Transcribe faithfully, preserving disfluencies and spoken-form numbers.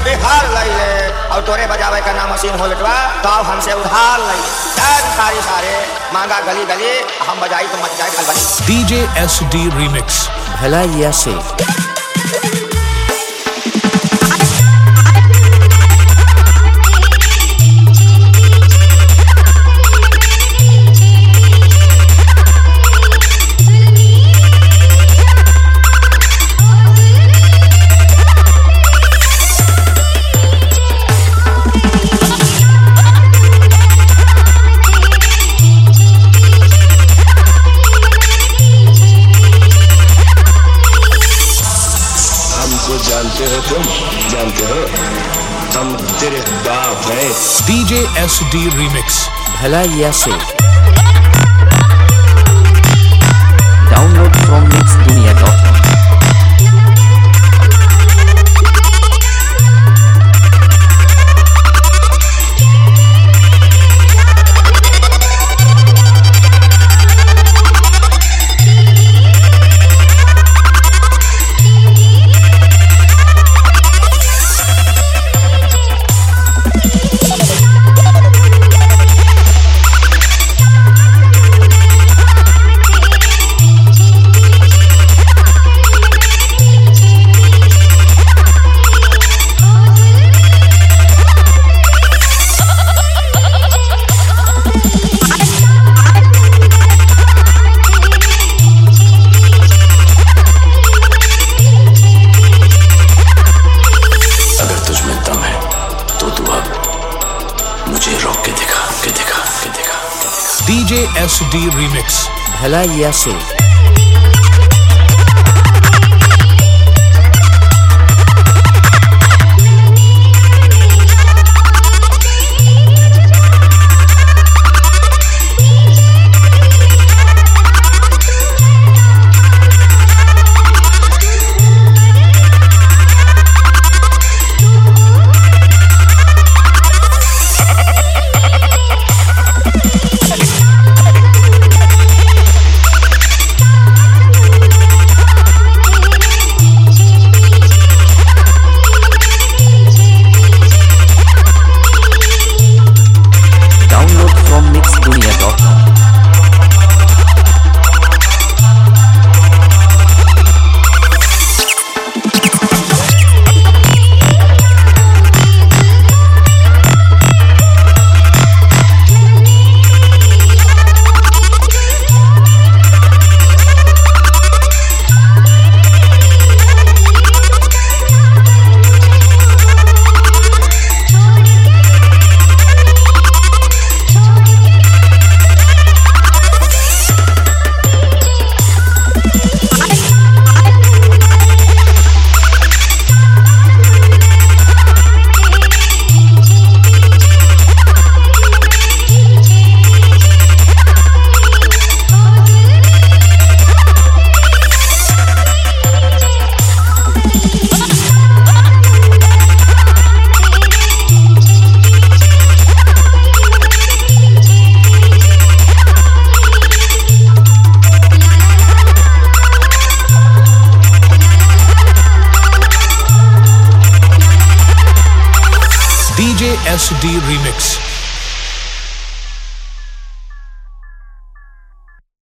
बेहाल लइले और तोरे बजावे का नाम मशीन हो बेटवा तो अब हमसे उधार लइले सारी सारे मांगा गली गली हम बजाई तो मच जाए खलबली। DJ S D remix Bhalaiya से जानते हो तुम जानते हो हम तेरे बाप हैं। DJ S D remix Bhalaiya से download from mix Duniya dot com. DJ S D remix Bhalaiya से डीजे एस डी रीमिक्स